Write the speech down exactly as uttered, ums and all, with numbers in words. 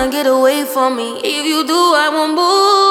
tryna get away from me. If you do, I won't move.